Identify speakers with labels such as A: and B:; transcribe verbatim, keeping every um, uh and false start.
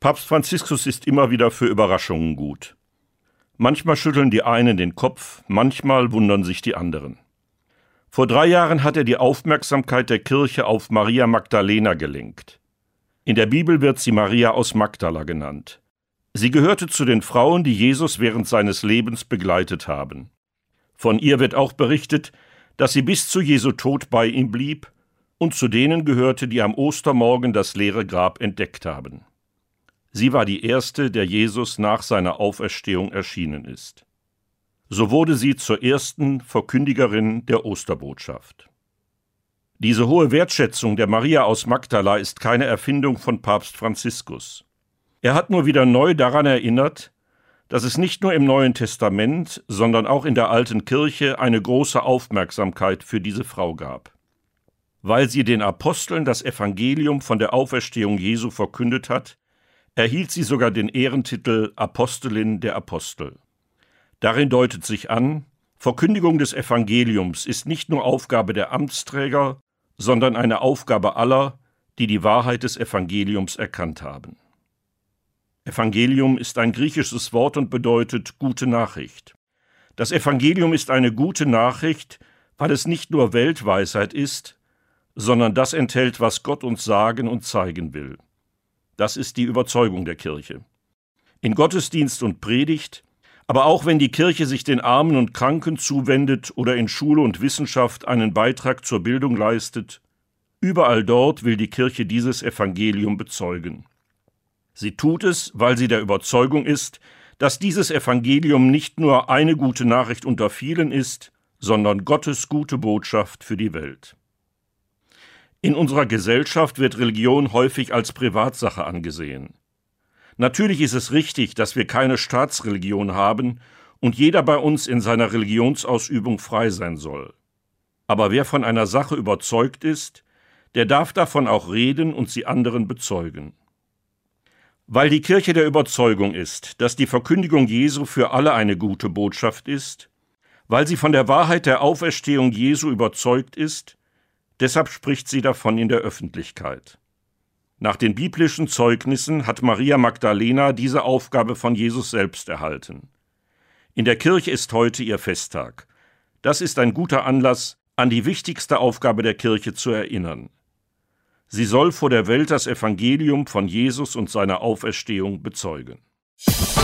A: Papst Franziskus ist immer wieder für Überraschungen gut. Manchmal schütteln die einen den Kopf, manchmal wundern sich die anderen. Vor drei Jahren hat er die Aufmerksamkeit der Kirche auf Maria Magdalena gelenkt. In der Bibel wird sie Maria aus Magdala genannt. Sie gehörte zu den Frauen, die Jesus während seines Lebens begleitet haben. Von ihr wird auch berichtet, dass sie bis zu Jesu Tod bei ihm blieb und zu denen gehörte, die am Ostermorgen das leere Grab entdeckt haben. Sie war die erste, der Jesus nach seiner Auferstehung erschienen ist. So wurde sie zur ersten Verkündigerin der Osterbotschaft. Diese hohe Wertschätzung der Maria aus Magdala ist keine Erfindung von Papst Franziskus. Er hat nur wieder neu daran erinnert, dass es nicht nur im Neuen Testament, sondern auch in der alten Kirche eine große Aufmerksamkeit für diese Frau gab. Weil sie den Aposteln das Evangelium von der Auferstehung Jesu verkündet hat, erhielt sie sogar den Ehrentitel Apostelin der Apostel. Darin deutet sich an, Verkündigung des Evangeliums ist nicht nur Aufgabe der Amtsträger, sondern eine Aufgabe aller, die die Wahrheit des Evangeliums erkannt haben. Evangelium ist ein griechisches Wort und bedeutet gute Nachricht. Das Evangelium ist eine gute Nachricht, weil es nicht nur Weltweisheit ist, sondern das enthält, was Gott uns sagen und zeigen will. Das ist die Überzeugung der Kirche. In Gottesdienst und Predigt, aber auch wenn die Kirche sich den Armen und Kranken zuwendet oder in Schule und Wissenschaft einen Beitrag zur Bildung leistet, überall dort will die Kirche dieses Evangelium bezeugen. Sie tut es, weil sie der Überzeugung ist, dass dieses Evangelium nicht nur eine gute Nachricht unter vielen ist, sondern Gottes gute Botschaft für die Welt. In unserer Gesellschaft wird Religion häufig als Privatsache angesehen. Natürlich ist es richtig, dass wir keine Staatsreligion haben und jeder bei uns in seiner Religionsausübung frei sein soll. Aber wer von einer Sache überzeugt ist, der darf davon auch reden und sie anderen bezeugen. Weil die Kirche der Überzeugung ist, dass die Verkündigung Jesu für alle eine gute Botschaft ist, weil sie von der Wahrheit der Auferstehung Jesu überzeugt ist, deshalb spricht sie davon in der Öffentlichkeit. Nach den biblischen Zeugnissen hat Maria Magdalena diese Aufgabe von Jesus selbst erhalten. In der Kirche ist heute ihr Festtag. Das ist ein guter Anlass, an die wichtigste Aufgabe der Kirche zu erinnern. Sie soll vor der Welt das Evangelium von Jesus und seiner Auferstehung bezeugen.